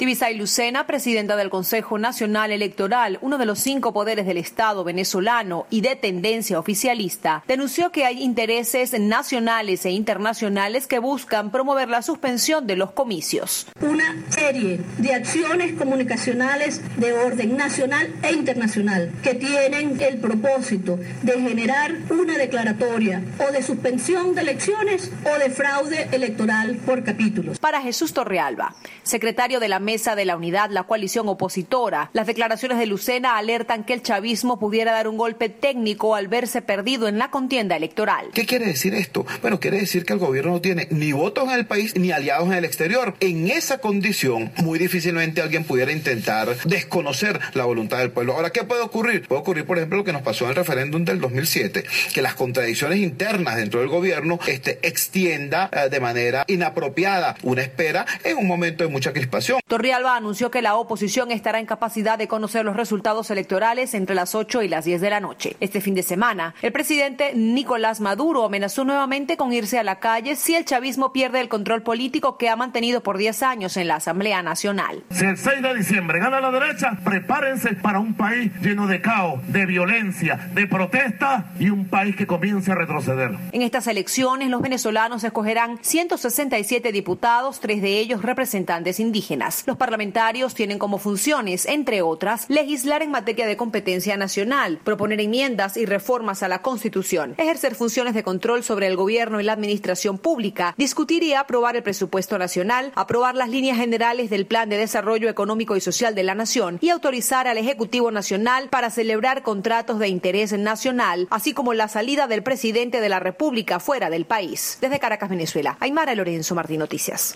Tibisay Lucena, presidenta del Consejo Nacional Electoral, uno de los 5 poderes del Estado venezolano y de tendencia oficialista, denunció que hay intereses nacionales e internacionales que buscan promover la suspensión de los comicios. Una serie de acciones comunicacionales de orden nacional e internacional que tienen el propósito de generar una declaratoria o de suspensión de elecciones o de fraude electoral por capítulos. Para Jesús Torrealba, secretario de la Mesa de la Unidad, la coalición opositora, las declaraciones de Lucena alertan que el chavismo pudiera dar un golpe técnico al verse perdido en la contienda electoral. ¿Qué quiere decir esto? Bueno, quiere decir que el gobierno no tiene ni votos en el país ni aliados en el exterior. En esa condición, muy difícilmente alguien pudiera intentar desconocer la voluntad del pueblo. Ahora, ¿qué puede ocurrir? Puede ocurrir, por ejemplo, lo que nos pasó en el referéndum del 2007, que las contradicciones internas dentro del gobierno extienda de manera inapropiada una espera en un momento de mucha crispación. Torrealba anunció que la oposición estará en capacidad de conocer los resultados electorales entre las 8 y las 10 de la noche. Este fin de semana, el presidente Nicolás Maduro amenazó nuevamente con irse a la calle si el chavismo pierde el control político que ha mantenido por 10 años en la Asamblea Nacional. Si el 6 de diciembre gana la derecha, prepárense para un país lleno de caos, de violencia, de protesta y un país que comience a retroceder. En estas elecciones, los venezolanos escogerán 167 diputados, 3 de ellos representantes indígenas. Los parlamentarios tienen como funciones, entre otras, legislar en materia de competencia nacional, proponer enmiendas y reformas a la Constitución, ejercer funciones de control sobre el gobierno y la administración pública, discutir y aprobar el presupuesto nacional, aprobar las líneas generales del Plan de Desarrollo Económico y Social de la Nación y autorizar al Ejecutivo Nacional para celebrar contratos de interés nacional, así como la salida del presidente de la República fuera del país. Desde Caracas, Venezuela, Aymara Lorenzo, Martín Noticias.